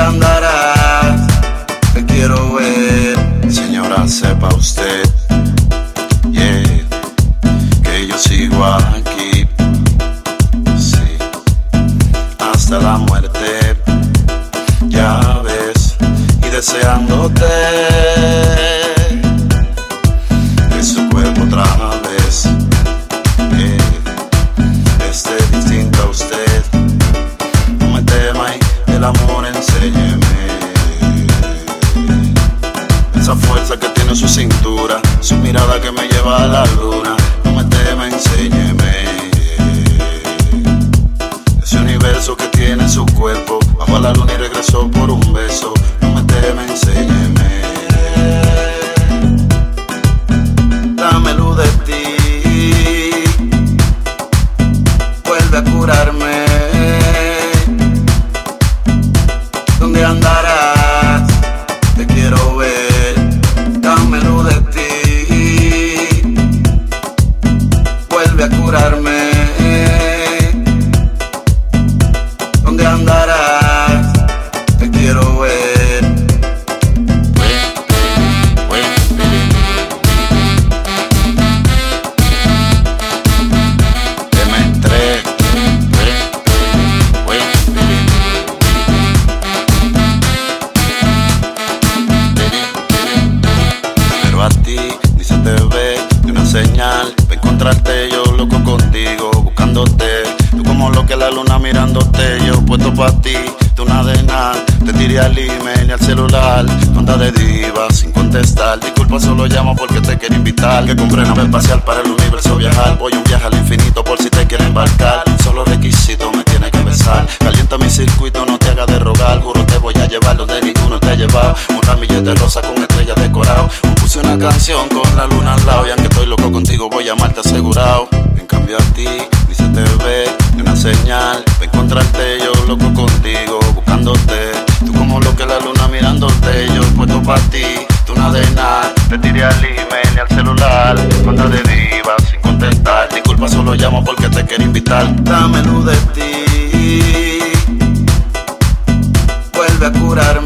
andarás? Te quiero ver. Señora, sepa usted, yeah, que yo sigo aquí, sí, hasta la muerte, ya ves, y deseándote, que su cuerpo otra vez esté distinto a usted. No me tema y el amor enséñeme esa fuerza que tiene su cintura, su mirada que me lleva a la luna. No me tema, enséñeme ese universo que tiene su cuerpo. Bajó a la luna y regresó por un beso. No me tema, enséñeme. Dame luz de ti, vuelve a curarme. ¿Dónde andarás? Te quiero ver. Dame luz de ti, vuelve a curarme. ¿Dónde andarás? Te quiero ver. Pero a ti ni se te ve ni una señal. Pa' encontrarte yo loco contigo, buscándote. Tú como lo que la luna mirándote. Yo puesto pa' ti, tú nada de nada. Te tiré al email y al celular. Banda de diva sin contestar. Disculpa, solo llamo porque te quiero invitar. Que compré nave espacial para el universo viajar. Voy un viaje al infinito por si te quieres embarcar. Un solo requisito, me tienes que besar. Calienta mi circuito, no te hagas de rogar. Juro te voy a llevar donde ninguno te ha llevado. Un ramillo de rosa con estrellas decorado. Puse una canción con la luna al lado. Y aunque estoy loco contigo voy a amarte asegurado. En cambio a ti ni se te ve ni una señal. Pa' encontrarte yo loco contigo, buscándote. Tú como lo que la luna mirándote. Yo puesto pa' ti, tú nada de nada. Te tiré al email y al celular. Banda de diva sin contestar. Disculpa, solo llamo porque te quiero invitar. Dame luz de ti, vuelve a curarme.